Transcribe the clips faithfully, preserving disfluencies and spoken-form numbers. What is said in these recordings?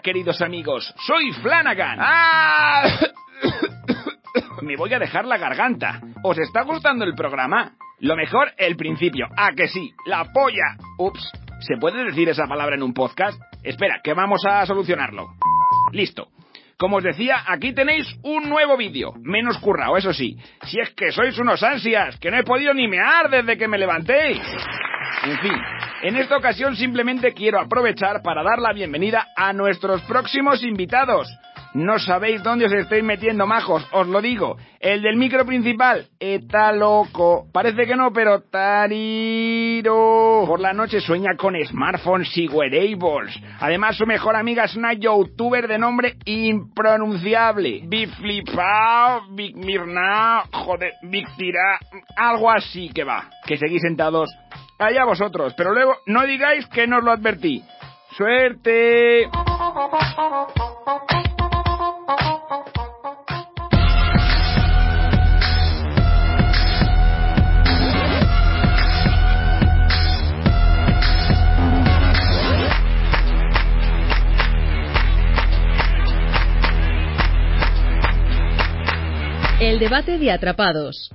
queridos amigos, soy Flanagan. ¡Ah! Me voy a dejar la garganta. ¿Os está gustando el programa? Lo mejor, el principio. ¿A que sí? ¡La polla! Ups, ¿se puede decir esa palabra en un podcast? Espera, que vamos a solucionarlo. Listo. Como os decía, aquí tenéis un nuevo vídeo. Menos currao, eso sí. Si es que sois unos ansias, que no he podido ni mear desde que me levanté. En fin, en esta ocasión simplemente quiero aprovechar para dar la bienvenida a nuestros próximos invitados. No sabéis dónde os estáis metiendo, majos, os lo digo. El del micro principal está loco. Parece que no, pero tariro. Por la noche sueña con smartphones y wearables. Además, su mejor amiga es una youtuber de nombre impronunciable. Big Flipao, Big Mirnao, joder, Big Tira, algo así que va. Que seguís sentados. Allá vosotros, pero luego no digáis que no os lo advertí. ¡Suerte! El debate de Atrapados.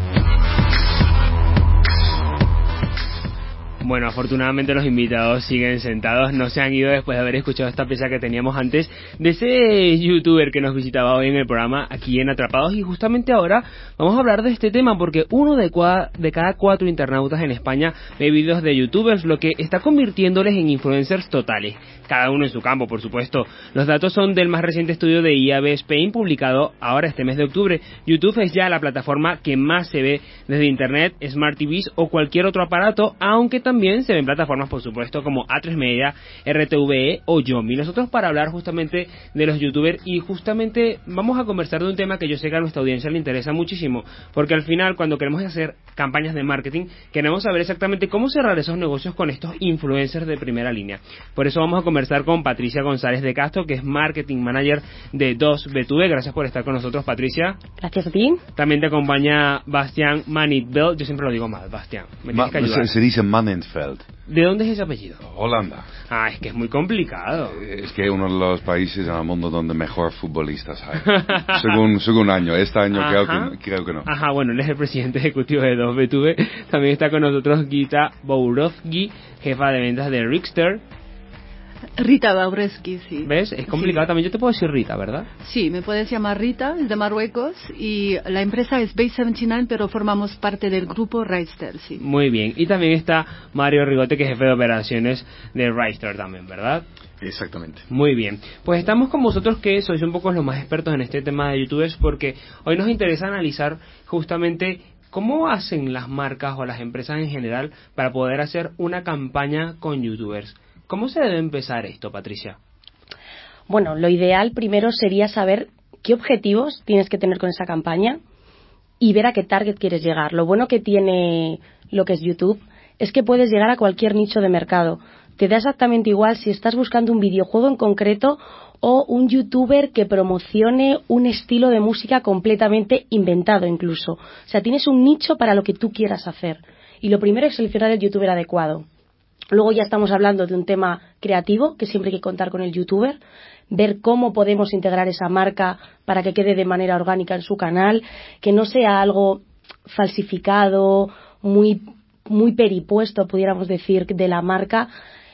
Bueno, afortunadamente los invitados siguen sentados, no se han ido después de haber escuchado esta pieza que teníamos antes de ese youtuber que nos visitaba hoy en el programa aquí en Atrapados, y justamente ahora vamos a hablar de este tema porque uno de, cua- de cada cuatro internautas en España ve vídeos de youtubers, lo que está convirtiéndoles en influencers totales, cada uno en su campo, por supuesto. Los datos son del más reciente estudio de I A B Spain publicado ahora este mes de octubre. YouTube es ya la plataforma que más se ve desde internet, Smart T Vs o cualquier otro aparato, aunque también También se ven plataformas, por supuesto, como A tres Media, R T V E o Yomi. Nosotros, para hablar justamente de los youtubers, y justamente vamos a conversar de un tema que yo sé que a nuestra audiencia le interesa muchísimo, porque al final, cuando queremos hacer campañas de marketing, queremos saber exactamente cómo cerrar esos negocios con estos influencers de primera línea. Por eso vamos a conversar con Patricia González de Castro, que es Marketing Manager de dos B T V. Gracias por estar con nosotros, Patricia. Gracias a ti. También te acompaña Bastián Manitbel. Yo siempre lo digo mal, Bastián. Me tienes que ayudar. Se, se dice Manenfeld. ¿De dónde es ese apellido? Holanda. Ah, es que es muy complicado. Es que uno de los países en el mundo donde mejor futbolistas hay. según, según año. Este año creo que, creo que no. Ajá, bueno, él es el presidente ejecutivo de dos B T V. También está con nosotros Gita Bourovsky, jefa de ventas de Rickster. Rita Baureski, sí. ¿Ves? Es complicado. Sí. También yo te puedo decir Rita, ¿verdad? Sí, me puedes llamar Rita, es de Marruecos, y la empresa es Base setenta y nueve, pero formamos parte del grupo Reister, sí. Muy bien. Y también está Mario Rigote, que es jefe de operaciones de Reister también, ¿verdad? Exactamente. Muy bien. Pues estamos con vosotros, que sois un poco los más expertos en este tema de youtubers, porque hoy nos interesa analizar justamente cómo hacen las marcas o las empresas en general para poder hacer una campaña con youtubers. ¿Cómo se debe empezar esto, Patricia? Bueno, lo ideal primero sería saber qué objetivos tienes que tener con esa campaña y ver a qué target quieres llegar. Lo bueno que tiene lo que es YouTube es que puedes llegar a cualquier nicho de mercado. Te da exactamente igual si estás buscando un videojuego en concreto o un youtuber que promocione un estilo de música completamente inventado incluso. O sea, tienes un nicho para lo que tú quieras hacer. Y lo primero es seleccionar el youtuber adecuado. Luego ya estamos hablando de un tema creativo, que siempre hay que contar con el youtuber, ver cómo podemos integrar esa marca para que quede de manera orgánica en su canal, que no sea algo falsificado, muy, muy peripuesto, pudiéramos decir, de la marca.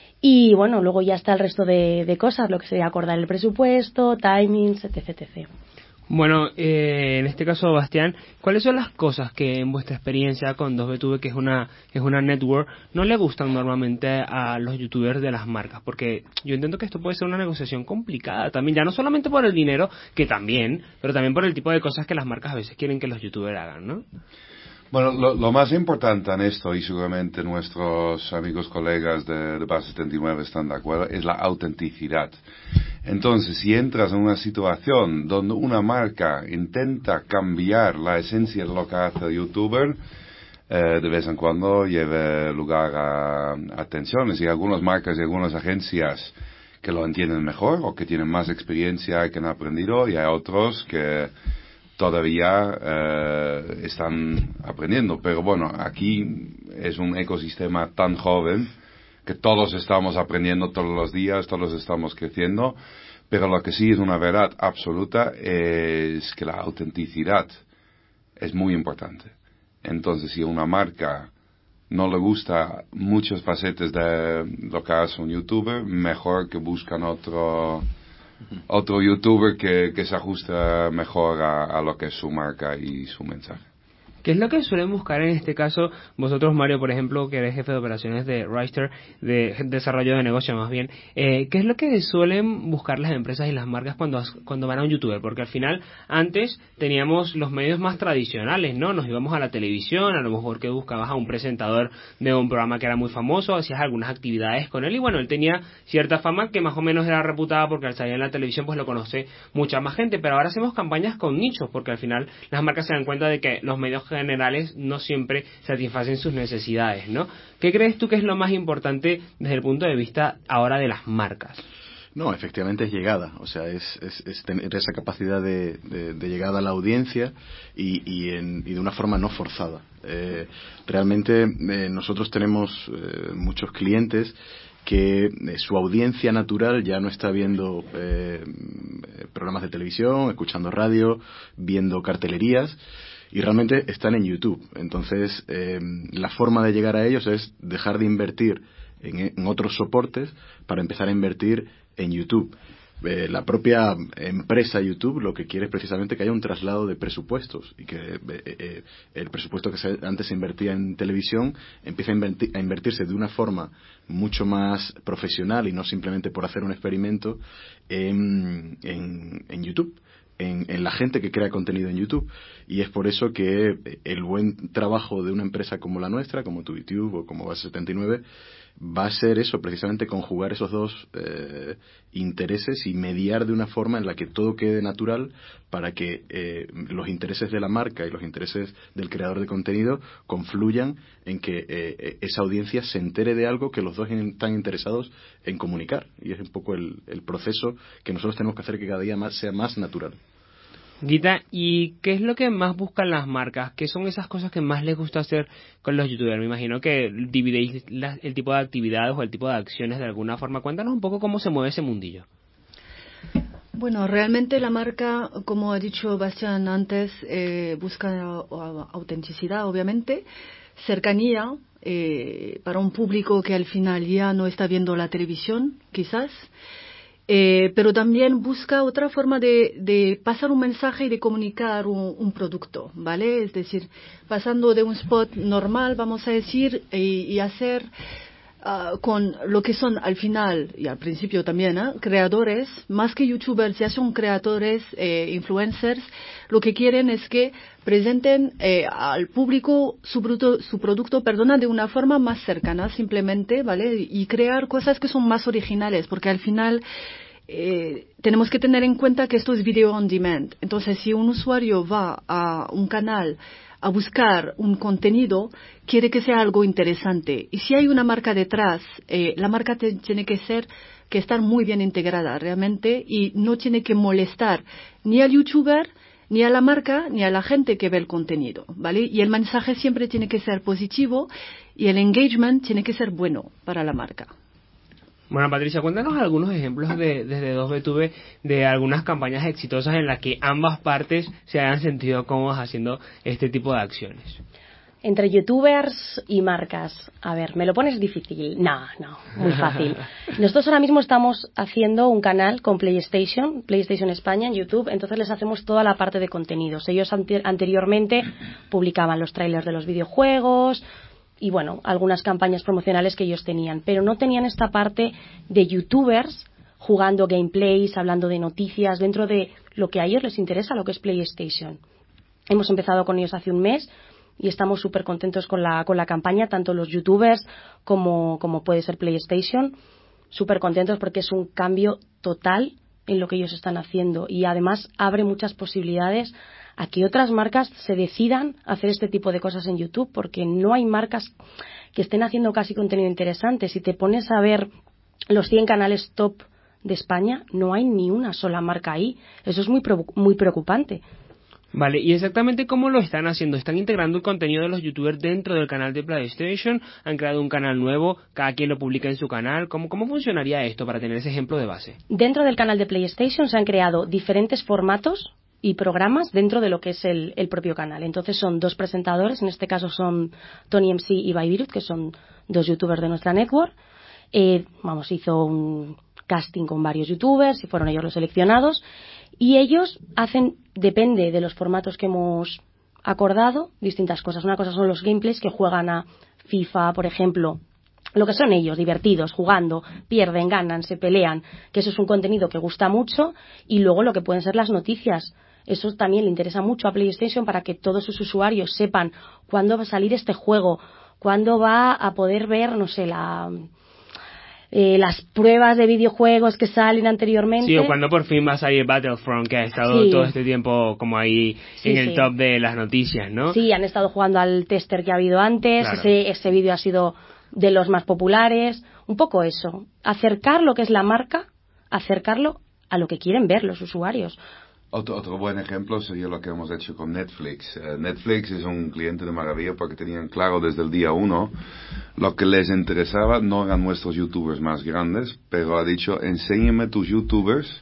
Y bueno, luego ya está el resto de, de cosas, lo que sería acordar el presupuesto, timings, etc, etcétera. Bueno, eh, en este caso, Bastián, ¿cuáles son las cosas que en vuestra experiencia con dos B T V, que es una es una network, no le gustan normalmente a los youtubers de las marcas? Porque yo entiendo que esto puede ser una negociación complicada también, ya no solamente por el dinero, que también, pero también por el tipo de cosas que las marcas a veces quieren que los youtubers hagan, ¿no? Bueno, lo, lo más importante en esto, y seguramente nuestros amigos colegas de, de Base setenta y nueve están de acuerdo, es la autenticidad. Entonces, si entras en una situación donde una marca intenta cambiar la esencia de lo que hace el youtuber, eh, de vez en cuando lleve lugar a, a tensiones. Y algunas marcas y algunas agencias que lo entienden mejor o que tienen más experiencia y que han aprendido, y hay otros que todavía eh, están aprendiendo. Pero bueno, aquí es un ecosistema tan joven que todos estamos aprendiendo todos los días, todos estamos creciendo, Pero lo que sí es una verdad absoluta es que la autenticidad es muy importante. Entonces, si a una marca no le gusta muchos facetes de lo que hace un youtuber, mejor que buscan otro otro youtuber que, que se ajusta mejor a, a lo que es su marca y su mensaje. ¿Qué es lo que suelen buscar en este caso vosotros, Mario, por ejemplo, que eres jefe de operaciones de Reister, de desarrollo de negocio más bien? Eh, ¿Qué es lo que suelen buscar las empresas y las marcas cuando, cuando van a un youtuber? Porque al final, antes teníamos los medios más tradicionales, ¿no? Nos íbamos a la televisión, a lo mejor que buscabas a un presentador de un programa que era muy famoso, hacías algunas actividades con él y bueno, él tenía cierta fama que más o menos era reputada porque al salir en la televisión pues lo conoce mucha más gente, pero ahora hacemos campañas con nichos porque al final las marcas se dan cuenta de que los medios generales no siempre satisfacen sus necesidades, ¿no? ¿Qué crees tú que es lo más importante desde el punto de vista ahora de las marcas? No, efectivamente es llegada, o sea, es, es, es tener esa capacidad de, de, de llegada a la audiencia y, y, en, y de una forma no forzada. Eh, realmente eh, nosotros tenemos eh, muchos clientes que eh, su audiencia natural ya no está viendo eh, programas de televisión, escuchando radio, viendo cartelerías, y realmente están en YouTube. Entonces, eh, la forma de llegar a ellos es dejar de invertir en, en otros soportes para empezar a invertir en YouTube. Eh, la propia empresa YouTube lo que quiere es precisamente que haya un traslado de presupuestos y que eh, eh, el presupuesto que se, antes se invertía en televisión empiece a, invertir, a invertirse de una forma mucho más profesional y no simplemente por hacer un experimento en, en, en YouTube. En, en la gente que crea contenido en YouTube, y es por eso que el buen trabajo de una empresa como la nuestra, como TubiTube o como Base setenta y nueve, va a ser eso, precisamente conjugar esos dos eh, intereses y mediar de una forma en la que todo quede natural para que eh, los intereses de la marca y los intereses del creador de contenido confluyan en que eh, esa audiencia se entere de algo que los dos están interesados en comunicar, y es un poco el, el proceso que nosotros tenemos que hacer que cada día más sea más natural. Guita, ¿y qué es lo que más buscan las marcas? ¿Qué son esas cosas que más les gusta hacer con los youtubers? Me imagino que dividéis la, el tipo de actividades o el tipo de acciones de alguna forma. Cuéntanos un poco cómo se mueve ese mundillo. Bueno, realmente la marca, como ha dicho Bastián antes, eh, busca autenticidad, obviamente, cercanía eh, para un público que al final ya no está viendo la televisión, quizás. Eh, pero también busca otra forma de, de pasar un mensaje y de comunicar un, un producto, ¿vale? Es decir, pasando de un spot normal, vamos a decir, y, y hacer uh, con lo que son al final, y al principio también, ¿eh? creadores, más que youtubers, ya son creadores, eh, influencers, lo que quieren es que presenten eh, al público su, bruto, su producto, perdona, de una forma más cercana, simplemente, ¿vale? Y crear cosas que son más originales, porque al final eh, tenemos que tener en cuenta que esto es video on demand. Entonces, si un usuario va a un canal a buscar un contenido, quiere que sea algo interesante. Y si hay una marca detrás, eh, la marca te, tiene que ser que estar muy bien integrada realmente y no tiene que molestar ni al youtuber, ni a la marca, ni a la gente que ve el contenido, ¿vale? Y el mensaje siempre tiene que ser positivo y el engagement tiene que ser bueno para la marca. Bueno, Patricia, cuéntanos algunos ejemplos de, desde dos B Tube de algunas campañas exitosas en las que ambas partes se hayan sentido cómodas haciendo este tipo de acciones. Entre youtubers y marcas, a ver, ¿me lo pones difícil? No, no, muy fácil. Nosotros ahora mismo estamos haciendo un canal con PlayStation, PlayStation España en YouTube, entonces les hacemos toda la parte de contenidos. Ellos ante- anteriormente publicaban los trailers de los videojuegos y, bueno, algunas campañas promocionales que ellos tenían, pero no tenían esta parte de youtubers jugando gameplays, hablando de noticias, dentro de lo que a ellos les interesa, lo que es PlayStation. Hemos empezado con ellos hace un mes y estamos súper contentos con la, con la campaña, tanto los youtubers como, como puede ser PlayStation, súper contentos porque es un cambio total en lo que ellos están haciendo y además abre muchas posibilidades a que otras marcas se decidan hacer este tipo de cosas en YouTube, porque no hay marcas que estén haciendo casi contenido interesante. Si te pones a ver los cien canales top de España, no hay ni una sola marca ahí. Eso es muy, muy preocupante. Vale, ¿y exactamente cómo lo están haciendo? ¿Están integrando el contenido de los youtubers dentro del canal de PlayStation? ¿Han creado un canal nuevo? ¿Cada quien lo publica en su canal? ¿Cómo, cómo funcionaría esto para tener ese ejemplo de base? Dentro del canal de PlayStation se han creado diferentes formatos y programas dentro de lo que es el, el propio canal. Entonces son dos presentadores, en este caso son Tony M C y Baibirut, que son dos youtubers de nuestra network. Eh, vamos, hizo un casting con varios youtubers y fueron ellos los seleccionados. Y ellos hacen, depende de los formatos que hemos acordado, distintas cosas. Una cosa son los gameplays que juegan a FIFA, por ejemplo, lo que son ellos, divertidos, jugando, pierden, ganan, se pelean, que eso es un contenido que gusta mucho. Y luego lo que pueden ser las noticias. Eso también le interesa mucho a PlayStation para que todos sus usuarios sepan cuándo va a salir este juego, cuándo va a poder ver, no sé, la... Eh, las pruebas de videojuegos que salen anteriormente. Sí, o cuando por fin va a salir Battlefront, que ha estado sí. todo este tiempo como ahí sí, en el sí. top de las noticias, ¿no? Sí, han estado jugando al tester que ha habido antes, Claro. ese, ese vídeo ha sido de los más populares, un poco eso, acercar lo que es la marca, acercarlo a lo que quieren ver los usuarios. Otro, otro buen ejemplo sería lo que hemos hecho con Netflix. Uh, Netflix es un cliente de maravilla porque tenían claro desde el día uno lo que les interesaba. No eran nuestros youtubers más grandes, pero ha dicho, enséñame tus youtubers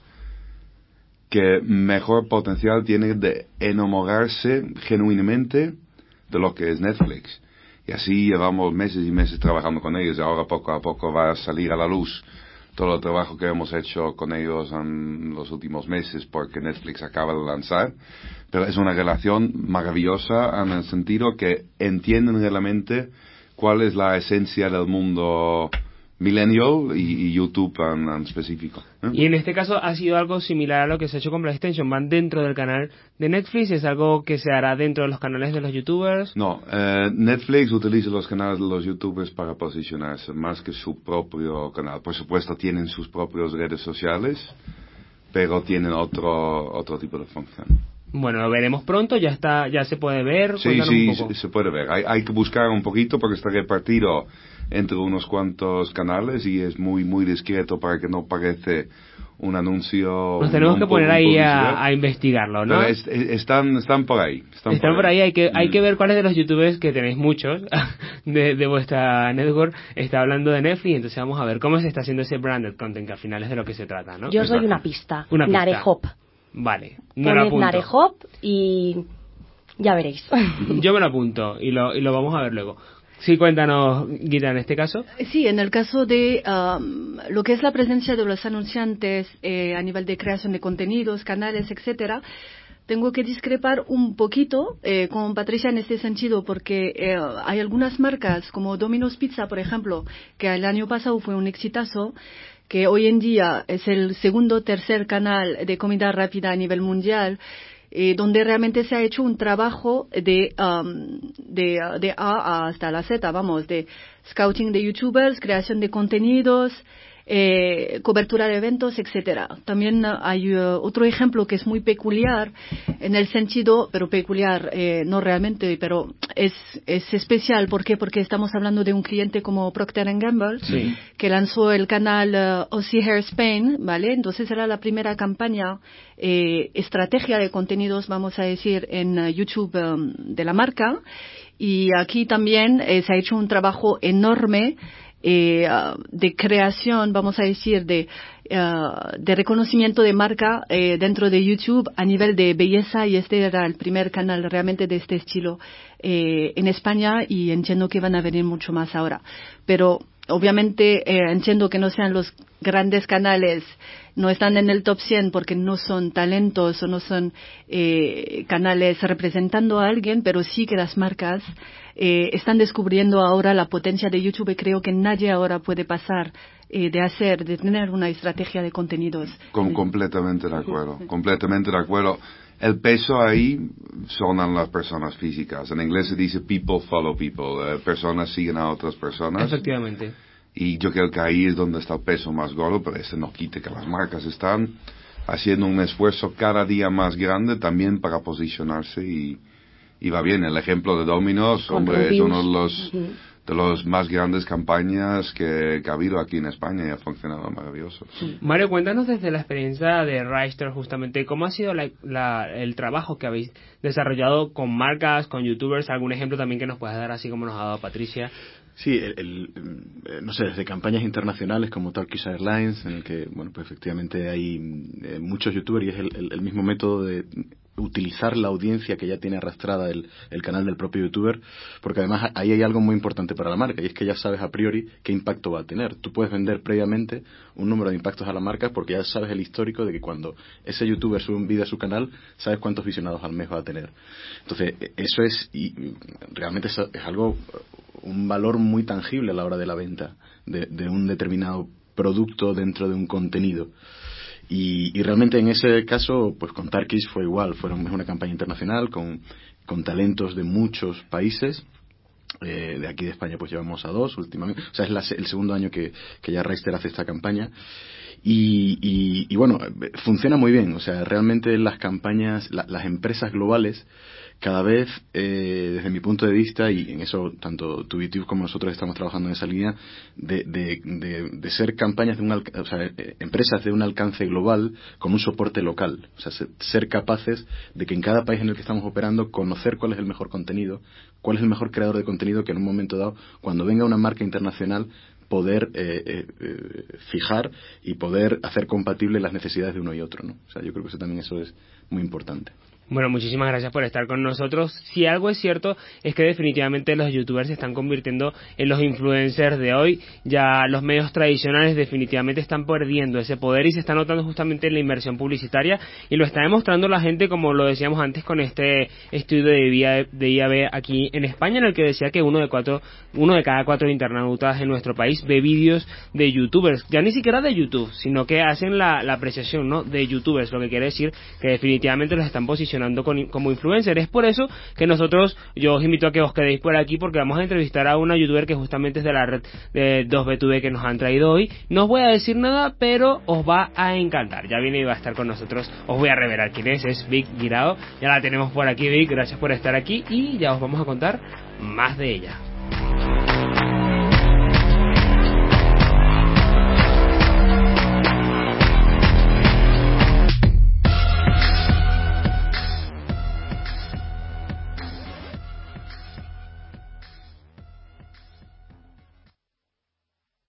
que mejor potencial tienen de enamorarse genuinamente de lo que es Netflix. Y así llevamos meses y meses trabajando con ellos. Ahora poco a poco va a salir a la luz todo el trabajo que hemos hecho con ellos en los últimos meses porque Netflix acaba de lanzar, pero es una relación maravillosa en el sentido que entienden realmente cuál es la esencia del mundo millennial y, y YouTube en, en específico, ¿eh? Y en este caso ha sido algo similar a lo que se ha hecho con PlayStation. ¿Van dentro del canal de Netflix? ¿Es algo que se hará dentro de los canales de los youtubers? No, eh, Netflix utiliza los canales de los youtubers para posicionarse más que su propio canal. Por supuesto tienen sus propias redes sociales, pero tienen otro otro tipo de función. Bueno, lo veremos pronto, ya está, ya se puede ver. Sí, sí, un poco. se, se puede ver. Hay, hay que buscar un poquito porque está repartido entre unos cuantos canales y es muy, muy discreto para que no parece un anuncio. Nos tenemos un que poco poner ahí publicidad. a, a investigarlo, ¿no? Pero es, es, están, están por ahí. Están, Están por ahí, hay que, hay Mm. que ver cuáles de los youtubers, que tenéis muchos, de, de vuestra network, está hablando de Netflix, entonces vamos a ver cómo se está haciendo ese branded content, que al final es de lo que se trata, ¿no? Yo os doy Exacto. una pista, Una pista. Narehop. Vale, no lo Poned apunto. Narehop y ya veréis. Yo me lo apunto y lo, y lo vamos a ver luego. Sí, cuéntanos, Guita, en este caso. Sí, en el caso de um, lo que es la presencia de los anunciantes eh, a nivel de creación de contenidos, canales, etcétera, tengo que discrepar un poquito eh, con Patricia en este sentido, porque eh, hay algunas marcas como Domino's Pizza, por ejemplo, que el año pasado fue un exitazo, que hoy en día es el segundo o tercer canal de comida rápida a nivel mundial, eh, donde realmente se ha hecho un trabajo de, um, de, de A hasta la Z, vamos, de scouting de youtubers, creación de contenidos, eh, cobertura de eventos, etcétera. También uh, hay uh, otro ejemplo que es muy peculiar en el sentido, pero peculiar eh, no realmente, pero es, es especial. ¿Por qué? Porque estamos hablando de un cliente como Procter and Gamble, Sí. que lanzó el canal uh, Aussie Hair Spain, ¿vale? Entonces era la primera campaña, eh, estrategia de contenidos, vamos a decir, en uh, YouTube um, de la marca. Y aquí también eh, se ha hecho un trabajo enorme eh, uh, de creación, vamos a decir, de, uh, de reconocimiento de marca eh, dentro de YouTube a nivel de belleza, y este era el primer canal realmente de este estilo eh, en España, y entiendo que van a venir mucho más ahora. Pero obviamente eh, entiendo que no sean los grandes canales, no están en el top cien porque no son talentos o no son eh, canales representando a alguien, pero sí que las marcas eh, están descubriendo ahora la potencia de YouTube, y creo que nadie ahora puede pasar eh, de hacer, de tener una estrategia de contenidos. Com- completamente de acuerdo, completamente de acuerdo. El peso ahí son las personas físicas. En inglés se dice people follow people. Eh, personas siguen a otras personas. Efectivamente. Y yo creo que ahí es donde está el peso más gordo, pero eso no quita que las marcas están haciendo un esfuerzo cada día más grande también para posicionarse y, y va bien. El ejemplo de Domino's, Con hombre, es reviews. uno de los, Ujú. de las más grandes campañas que, que ha habido aquí en España y ha funcionado maravilloso. Mario, cuéntanos desde la experiencia de Writer, justamente, ¿cómo ha sido la, la, el trabajo que habéis desarrollado con marcas, con youtubers? ¿Algún ejemplo también que nos puedas dar, así como nos ha dado Patricia? Sí, el, el, no sé, desde campañas internacionales como Turkish Airlines, en el que, bueno, pues efectivamente hay eh, muchos youtubers y es el, el, el mismo método de utilizar la audiencia que ya tiene arrastrada el, el canal del propio youtuber, porque además ahí hay algo muy importante para la marca, y es que ya sabes a priori qué impacto va a tener. Tú puedes vender previamente un número de impactos a la marca porque ya sabes el histórico de que cuando ese youtuber sube un vídeo a su canal, sabes cuántos visionados al mes va a tener. Entonces, eso es, y realmente es, es algo, un valor muy tangible a la hora de la venta de, de un determinado producto dentro de un contenido. Y, y realmente en ese caso, pues con Turkish fue igual, fueron es una campaña internacional con, con talentos de muchos países. Eh, de aquí de España pues llevamos a dos últimamente, o sea es la, el segundo año que, que ya Reister hace esta campaña y, y, y bueno, funciona muy bien, o sea realmente las campañas, la, las empresas globales cada vez, eh, desde mi punto de vista, y en eso tanto TubiTube como nosotros estamos trabajando en esa línea, de, de, de, de ser campañas de un alca- o sea, eh, empresas de un alcance global con un soporte local. O sea, ser, ser capaces de que en cada país en el que estamos operando, conocer cuál es el mejor contenido, cuál es el mejor creador de contenido que en un momento dado, cuando venga una marca internacional, poder eh, eh, eh, fijar y poder hacer compatibles las necesidades de uno y otro, ¿no? O sea, yo creo que eso también eso es muy importante. Bueno, muchísimas gracias por estar con nosotros. Si algo es cierto es que definitivamente los youtubers se están convirtiendo en los influencers de hoy. Ya los medios tradicionales definitivamente están perdiendo ese poder y se está notando justamente en la inversión publicitaria y lo está demostrando la gente, como lo decíamos antes con este estudio de, de I A B aquí en España, en el que decía que uno de cuatro, uno de cada cuatro internautas en nuestro país ve vídeos de youtubers, ya ni siquiera de YouTube, sino que hacen la, la apreciación, ¿no?, de youtubers, lo que quiere decir que definitivamente los están posicionando Con, como influencer. Es por eso que nosotros, yo os invito a que os quedéis por aquí porque vamos a entrevistar a una youtuber que justamente es de la red de dos B T V que nos han traído hoy. No os voy a decir nada, pero os va a encantar. Ya viene y va a estar con nosotros. Os voy a revelar quién es, es Vic Guirao. Ya la tenemos por aquí, Vic, gracias por estar aquí y ya os vamos a contar más de ella.